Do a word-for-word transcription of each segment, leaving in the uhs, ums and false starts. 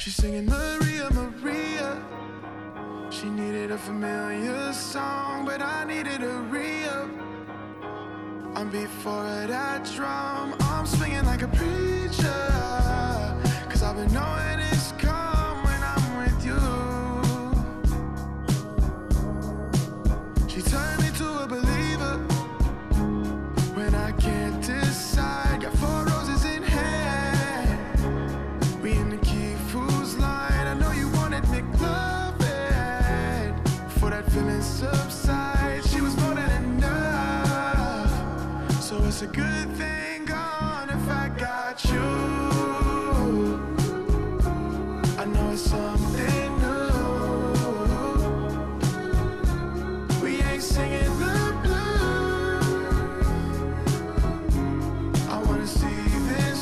She's singing Maria, Maria. She needed a familiar song, but I needed a re-up. I'm before that drum, I'm swinging like a preacher, cause I've been knowing it's come when I'm with you. She turned me to a believer when I can't decide. Got four roses in hand, we in the Key Foods line. I know you wanted McLovin before that feeling subsides. She was more than enough, so it's a good thing gone if I got you. I know it's something new. We ain't singing the blues. I wanna see this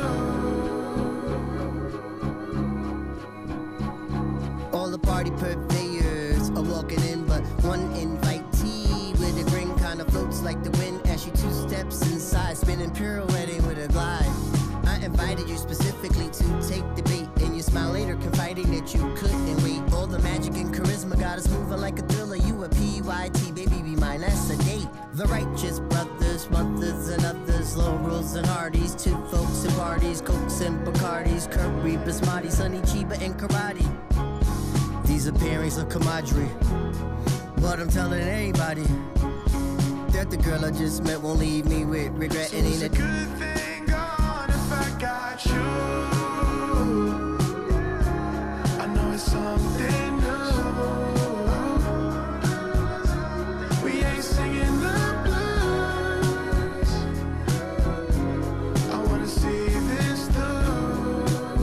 through. All the party purveyors are walking in, but one invitee with a grin kinda floats like the wind as she two steps inside, spinning pirouetting with a glide. I invited you specifically to take the bait, and you smile later, confiding that you couldn't wait. All the magic and charisma got us moving like a thriller. You a P Y T, baby, be mine, that's a date. The righteous brothers, mothers, and others, Laurels and Hardys, two folks and parties, Cokes and Bacardis, Curry, Basmati, Sunny, Chiba, and Karate. These are pairings of camaraderie, but I'm telling anybody that the girl I just met won't leave me with regret. So And it's ain't a it? good thing gone if I got you. I know it's something new. We ain't singing the blues. I wanna see this through.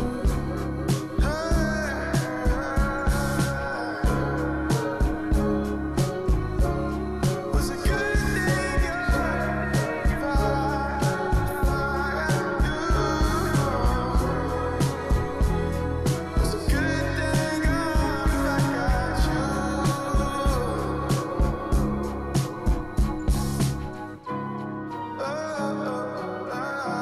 Was a good thing gone if I Was a good thing gone if I got you. Oh, oh, oh.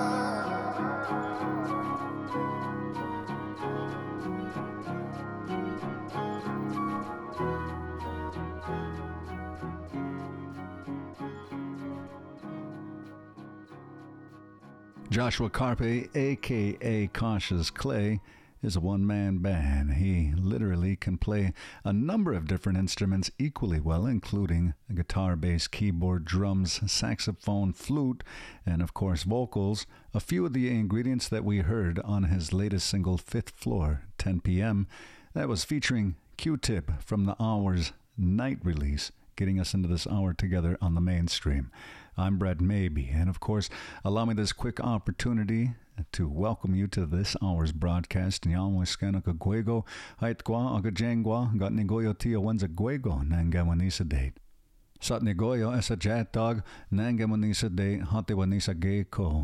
Joshua Carpe, a k a. Cautious Clay, is a one-man band. He literally can play a number of different instruments equally well, including guitar, bass, keyboard, drums, saxophone, flute, and of course vocals. A few of the ingredients that we heard on his latest single, Fifth Floor, ten p.m., that was featuring Q-Tip from the Hour's night release, getting us into this hour together on the mainstream. I'm Brett Maybe, and of course, allow me this quick opportunity to welcome you to this hour's broadcast. Nyamo iskana ka gwego, hait kwa aga jengwa, got nigoyo tia wenza gwego, nangawanisa date. Sat nigoyo esa jat dog, nangawanisa date, hate wanisa gay ko.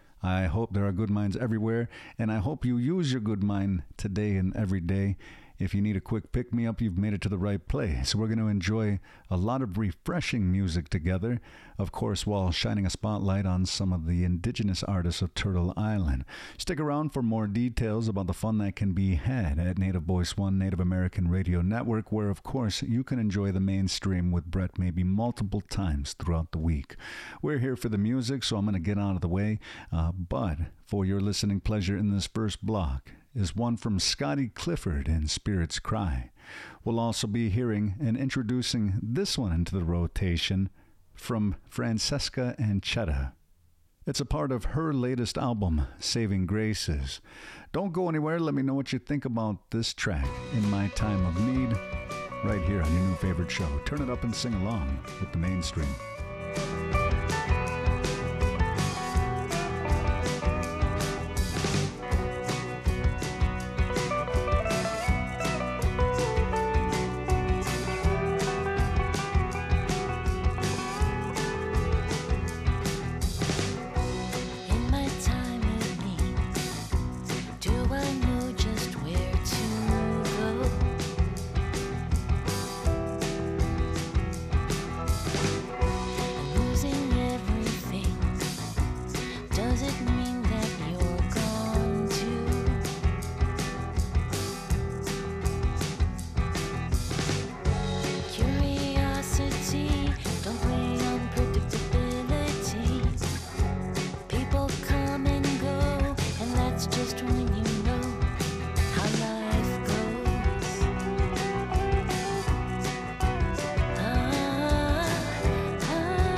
I hope there are good minds everywhere, and I hope you use your good mind today and every day. If you need a quick pick-me-up, you've made it to the right place. We're going to enjoy a lot of refreshing music together, of course, while shining a spotlight on some of the indigenous artists of Turtle Island. Stick around for more details about the fun that can be had at Native Voice One Native American Radio Network, where, of course, you can enjoy the mainstream with Brett maybe multiple times throughout the week. We're here for the music, so I'm going to get out of the way, uh, but for your listening pleasure in this first block is one from Scotty Clifford and Spirits Cry. We'll also be hearing and introducing this one into the rotation from Francesca Anchetta. It's a part of her latest album, Saving Graces. Don't go anywhere. Let me know what you think about this track, In My Time of Need, right here on your new favorite show. Turn it up and sing along with the mainstream. Go. that's just when you know how life goes. Ah, ah,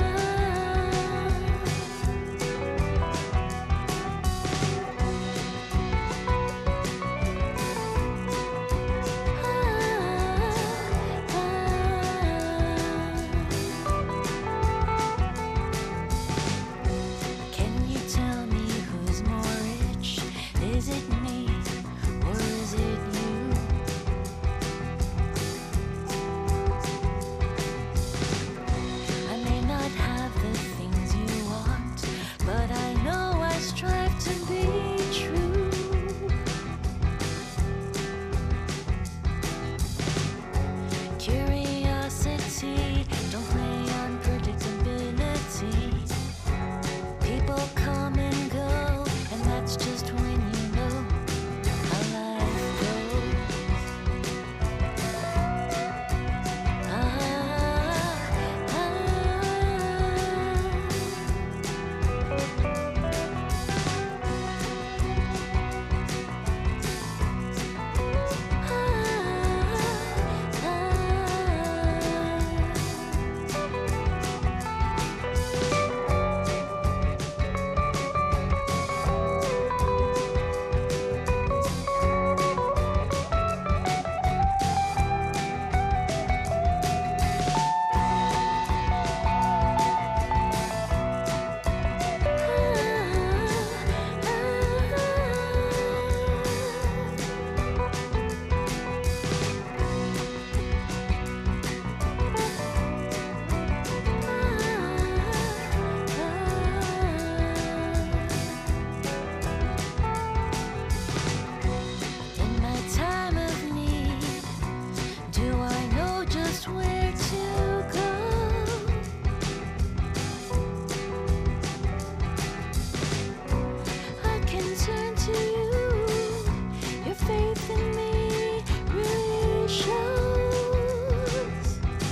Can you tell me who's more rich? Is it me or is it you? I may not have the things you want, but I know I strive to be true. Curiosity, don't play on predictability. People come and go, and that's just when you know how life goes. Ah, ah, In my time of need, do I know just where to go? I can turn to you. Your faith in me really shows.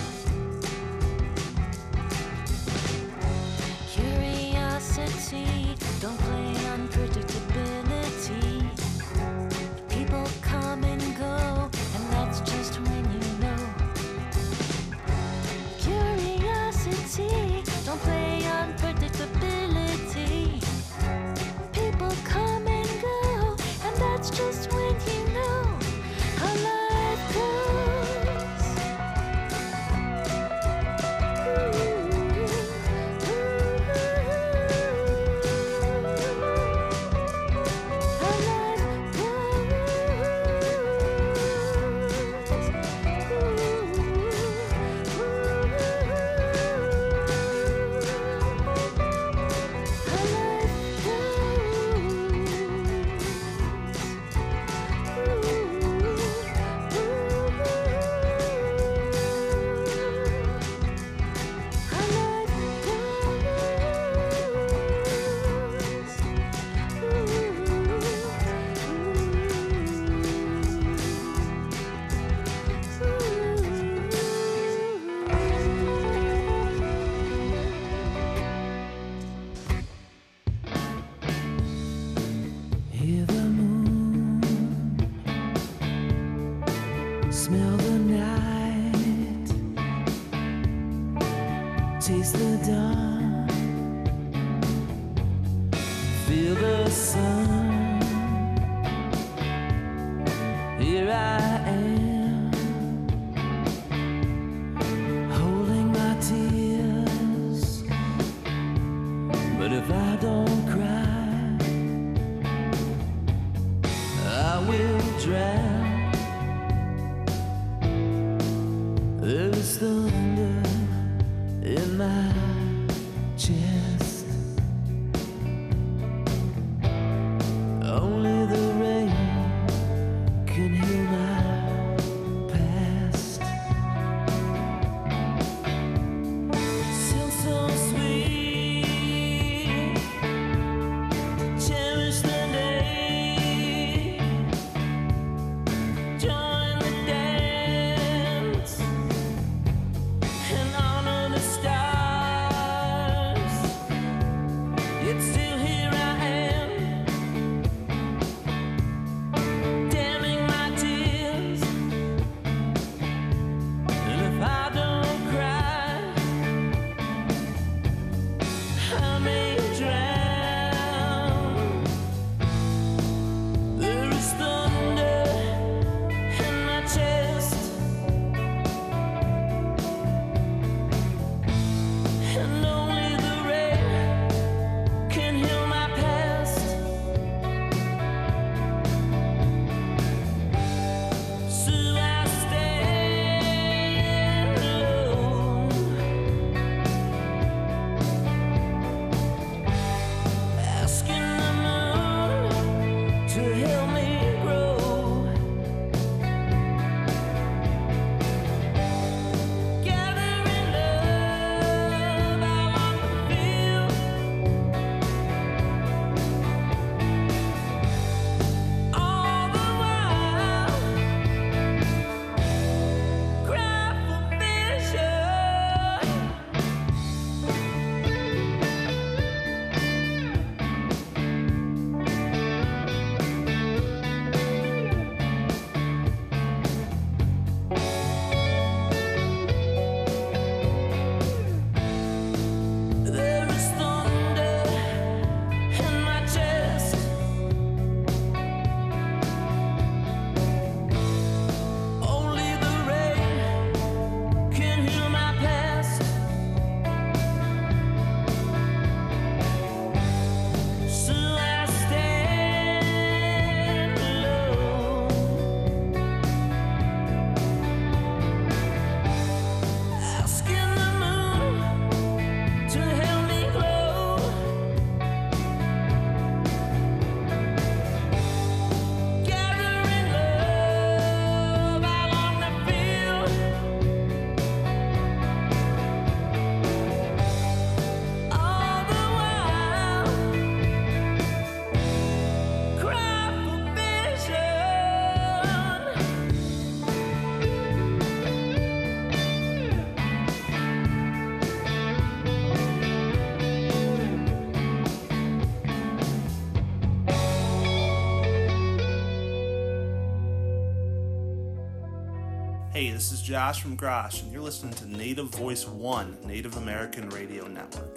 Curiosity, don't play on predictability. People come and go, and that's just when you know. Curiosity, don't play on predictability. People come and go, and that's just when you know how life goes. How life Hear the moon, smell the night, taste the dawn, feel the sun. Here I am, holding my tears, but if I don't cry, I will drown. There's thunder in my chest. Only the rain can heal my past. Still so sweet. Cherish the day. Join the dance and honor the stars. Yet still here I am. Hey, this is Josh from Grosh, and you're listening to Native Voice One, Native American Radio Network.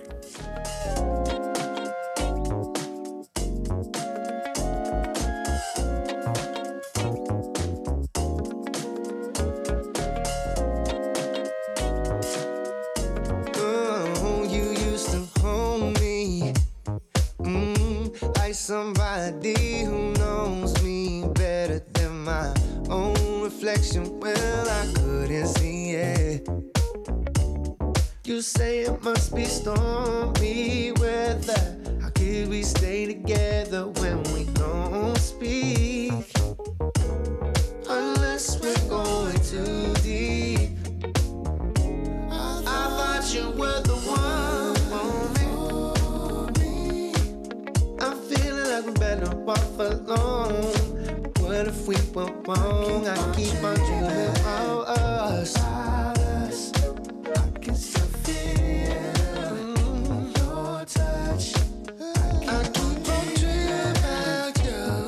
Oh, you used to hold me mm, like somebody who knows me better than my own reflection. Well, I couldn't see it. You say it must be stormy weather. How could we stay together when we don't speak? Unless we're going too deep. I thought you were the one for me. I'm feeling like we better off alone. What if we were wrong? I keep on dreaming about us. I can still feel your touch. I keep on dreaming about you.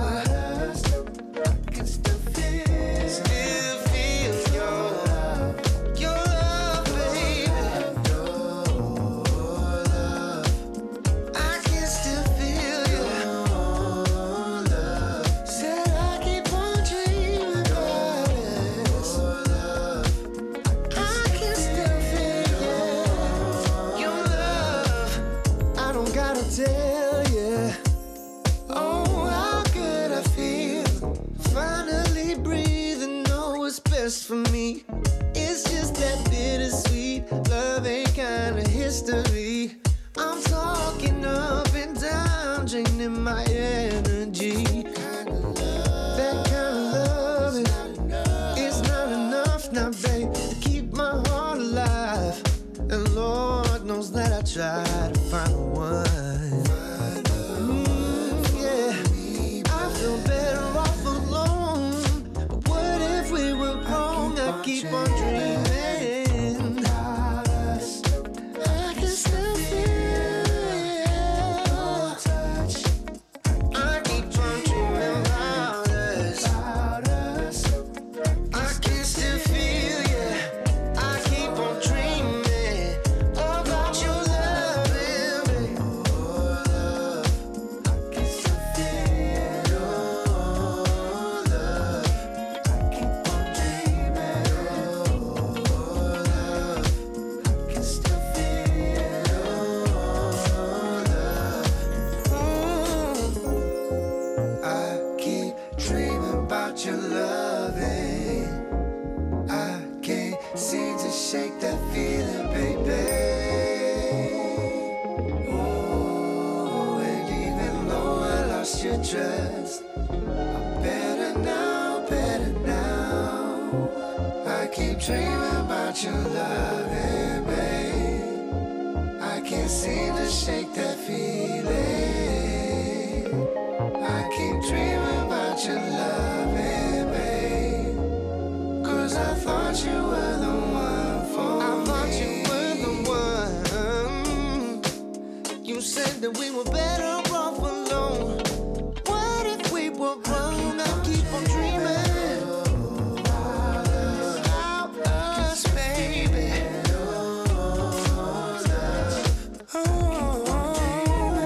I can still feel, still feel your love, your love, baby. Your love. I can still feel your love. Said I keep on dreaming about this. I can still feel your love. I don't gotta tell you. Oh, how good I feel. Finally breathing, know what's best for me. It's just that bittersweet. Love ain't kinda history. I'm talking up and down, draining my energy. That kind of love is not enough now, babe, to keep my heart alive. And Lord knows that I try to find one. Mm, yeah, I feel better off alone. But what if we were wrong? I keep on dreaming. I can still feel your touch. I keep on dreaming about us. I can still feel you. I keep on dreaming about your love, baby. Your love. I can still feel your love. I keep on dreaming your love. I can still feel your love. Mm. I keep dreaming about your loving. I can't seem to shake that feeling, baby. Oh, and even though I lost your trust, I'm better now, better now. I keep dreaming about your loving, babe. I can't seem to shake that feeling. I keep dreaming about your loving, babe. Cause I thought you were the one for I me. I thought you were the one. You said that we were better off alone. What if we were wrong? I keep on dreaming about us, baby. Oh,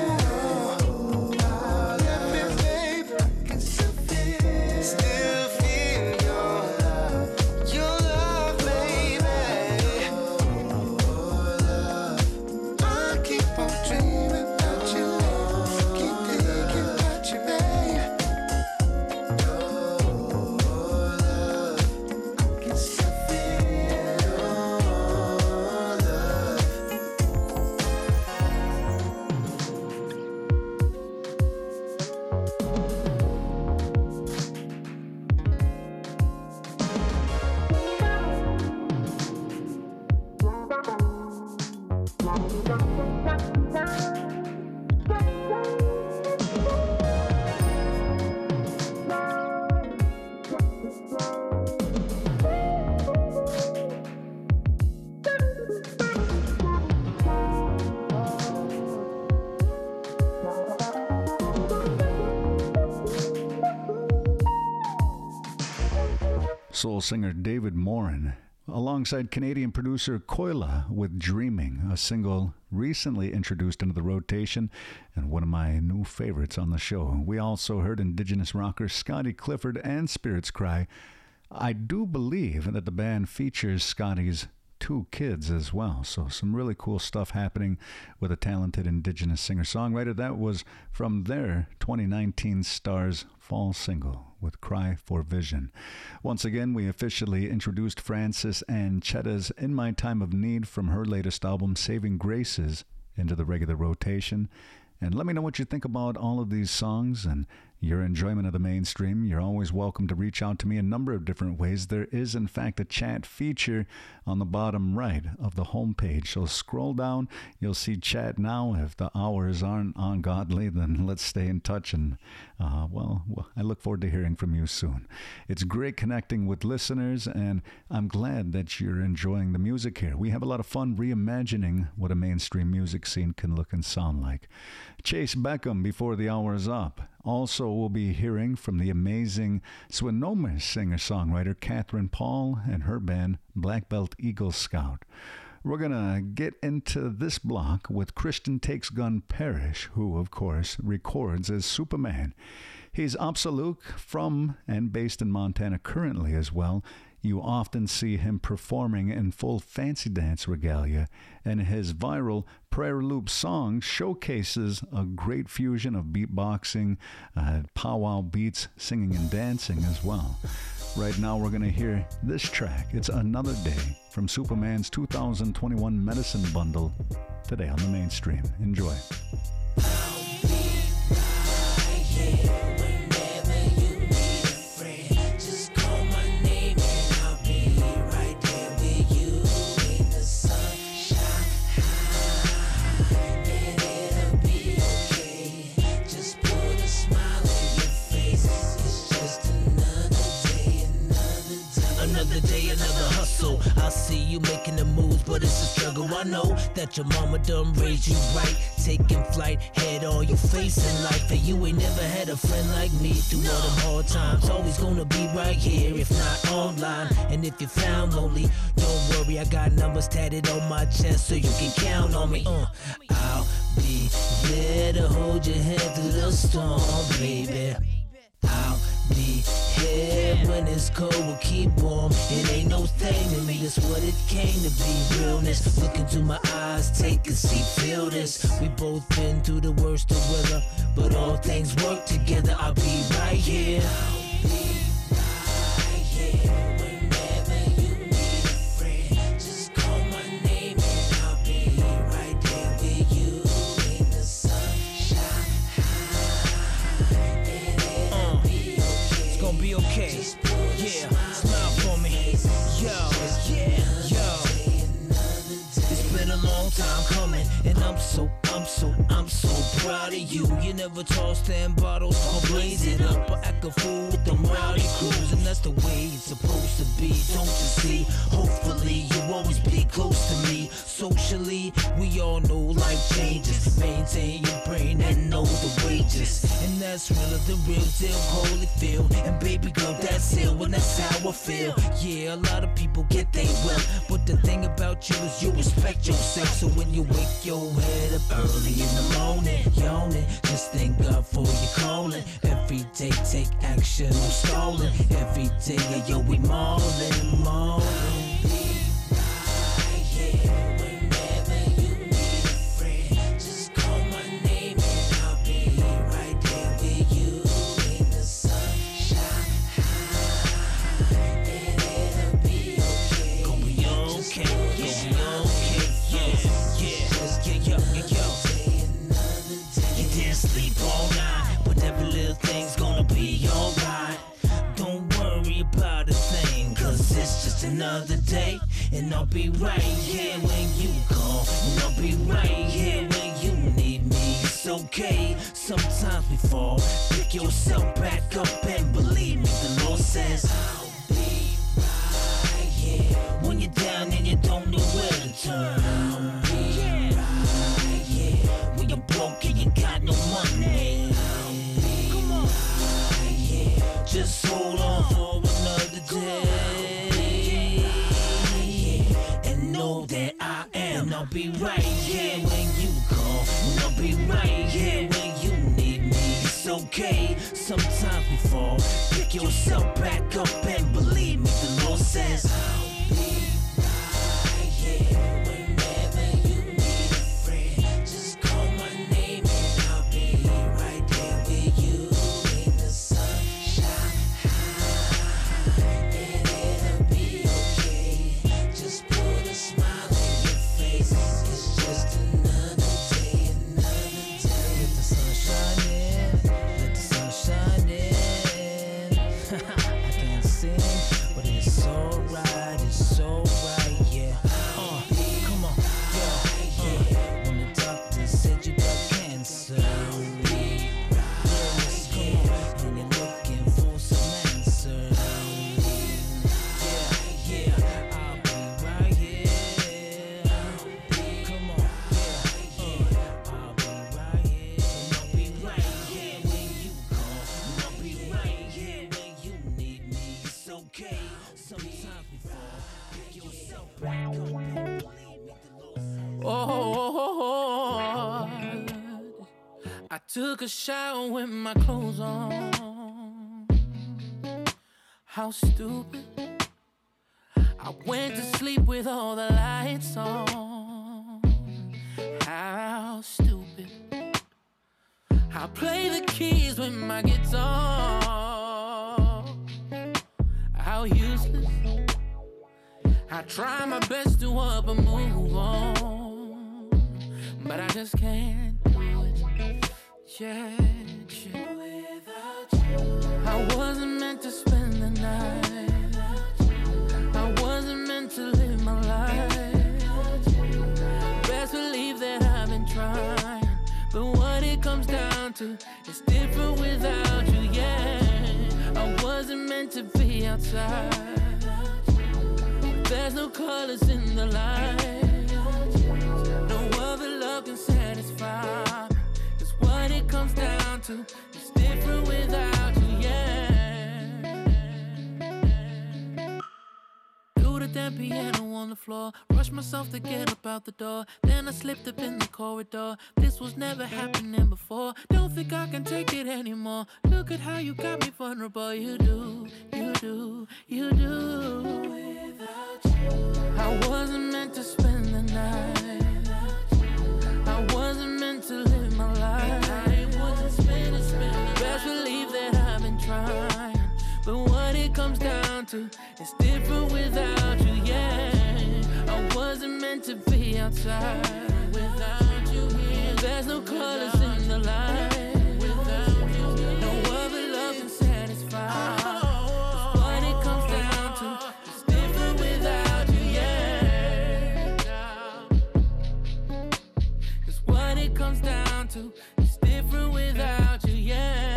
soul singer David Morin, alongside Canadian producer Koila with Dreaming, a single recently introduced into the rotation and one of my new favorites on the show. We also heard Indigenous rockers Scotty Clifford and Spirits Cry. I do believe that the band features Scotty's two kids as well, so some really cool stuff happening with a talented Indigenous singer-songwriter. That was from their twenty nineteen Stars fall single with Cry for Vision. Once again, we officially introduced Francis Ann Chetta's In My Time of Need from her latest album Saving Graces into the regular rotation. And let me know what you think about all of these songs and your enjoyment of the mainstream. You're always welcome to reach out to me a number of different ways. There is, in fact, a chat feature on the bottom right of the homepage. So scroll down, you'll see chat now. If the hours aren't ungodly, then let's stay in touch. And, uh, well, well, I look forward to hearing from you soon. It's great connecting with listeners, and I'm glad that you're enjoying the music here. We have a lot of fun reimagining what a mainstream music scene can look and sound like. Chase Beckham before the hour is up. Also, we'll be hearing from the amazing Swinomish singer-songwriter Catherine Paul and her band Black Belt Eagle Scout. We're going to get into this block with Christian Takes Gun Parrish, who, of course, records as Superman. He's Apsaluk from and based in Montana currently as well. You often see him performing in full fancy dance regalia, and his viral Prayer Loop song showcases a great fusion of beatboxing, uh, powwow beats, singing and dancing as well. Right now we're going to hear this track. It's Another Day from Superman's two thousand twenty-one Medicine Bundle, today on the mainstream. Enjoy. I'll be right here. I see you making the moves, but it's a struggle. I know that your mama done raised you right, taking flight, head on your face in life. And you ain't never had a friend like me through all them hard times. Always gonna be right here, if not online. And if you found lonely, don't worry, I got numbers tatted on my chest so you can count on me. Uh, I'll be there to hold your hand through the storm, baby. I'll be here when it's cold, we'll keep warm. It ain't no thing to me, that's what it came to be. Realness, look into my eyes, take a seat, feel this. We both been through the worst of weather, but all things work together. I'll be right here. I'll be right here. Whenever you need a friend, just call my name and I'll be right there with you in the sunshine. Gonna be okay, yeah, smile for me, yo, yeah, yo. It's been a long time coming, and I'm so, I'm so, I'm so proud of you. You never toss them bottles or blaze it up, or act a fool with them rowdy crews, and that's the way it's supposed to be, don't you see? Hopefully you always be close to me. Socially, we all know life changes. Maintain your brain and know the wages, and that's real, the real deal, Holyfield. And baby girl, that's ill, and that's how I feel. Yeah, a lot of people get they will, but the thing about you is you respect yourself. So when you wake your head up early in the morning, yawning, just thank God for your calling. Every day take action, no stalling. Every day, yo, we mauling, mauling. Another day, and I'll be right here when you call, and I'll be right here when you need me. It's okay, sometimes we fall, pick yourself back up, and believe me, the Lord says I'll be right here when you're down and you don't know where to turn. I'll be right here when you're broke and you got no money. I'll be right here, just hold on for another day. be right here when you call, and I'll be right here when you need me. It's okay, sometimes we fall. Pick yourself back up and believe me, the Lord says I'll be right here whenever you need a friend. Just call my name and I'll be right there with you in the sunshine. And it'll be okay. Just put a smile on your face. It's just another day, another day. Let the sun shine in, let the sun shine in. I can't sing, but it's so right, it's so right, yeah. Uh, come on, yeah, uh, when the doctor said you got cancer, yes, come on, and you're looking for some answers. Yeah, yeah, I'll be right here. Come on, yeah, uh, I'll be right here. I'll be right here when you call, and I'll be right here when you need me. It's okay, sometimes we fall. Pick yourself back up and believe me, the Lord said. Oh, I took a shower with my clothes on. How stupid. I went to sleep with all the lights on. How stupid. I play the keys with my guitar. How useless. I try my best to up and move on, but I just can't do it. Yeah, yeah. Without you, I wasn't meant to spend the night. I wasn't meant to live my life. Best believe that I've been trying, but what it comes down to is different without you. Yeah, I wasn't meant to be outside. There's no colors in the light. No other love can satisfy. Cause what it comes down to is different without you, yeah. Threw the damn piano on the floor. Rushed myself to get up out the door. Then I slipped up in the corridor. This was never happening before. Don't think I can take it anymore. Look at how you got me vulnerable. You do, you do, you do. Without you, I wasn't meant to spend the night. I wasn't meant to live my life. I wasn't spend it, spend it. Best believe that I've been trying, but what it comes down to is different without you, yeah. I wasn't meant to be outside without you here. There's no colors in the light. Without you, no other love can satisfy. Cause what it comes down to is different without you, yeah. Cause what it comes down to is different without you, yeah.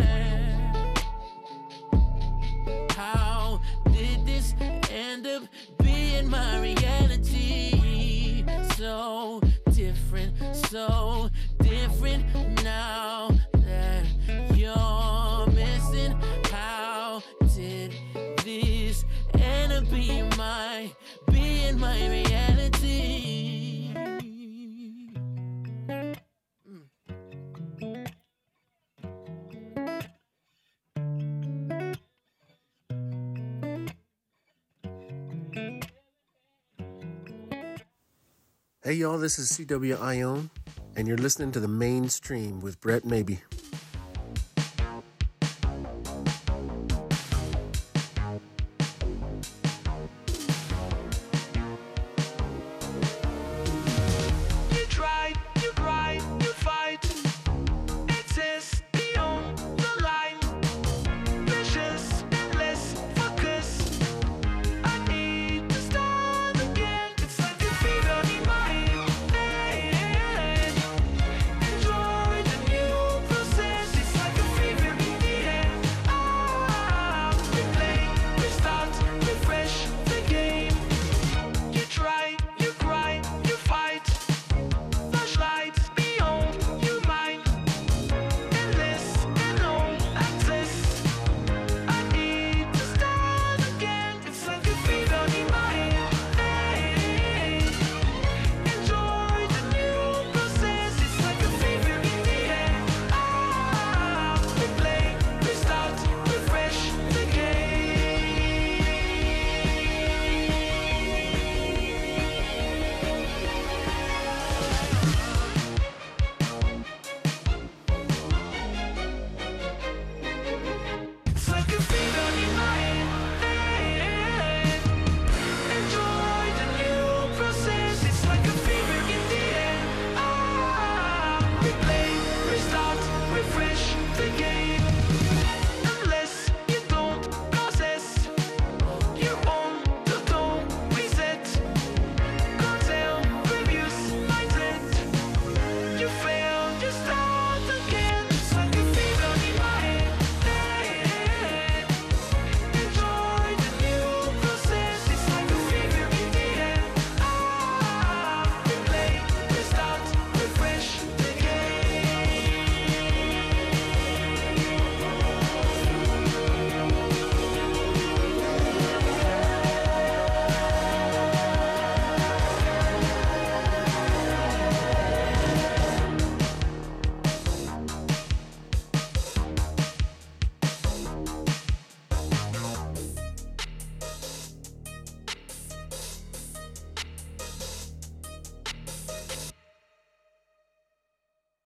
How did this end up being my reality? So different, so different now that you're missing. How did this end up being my, being my reality? Mm. Hey y'all, this is C W Ione, and you're listening to The Mainstream with Brett Maybe.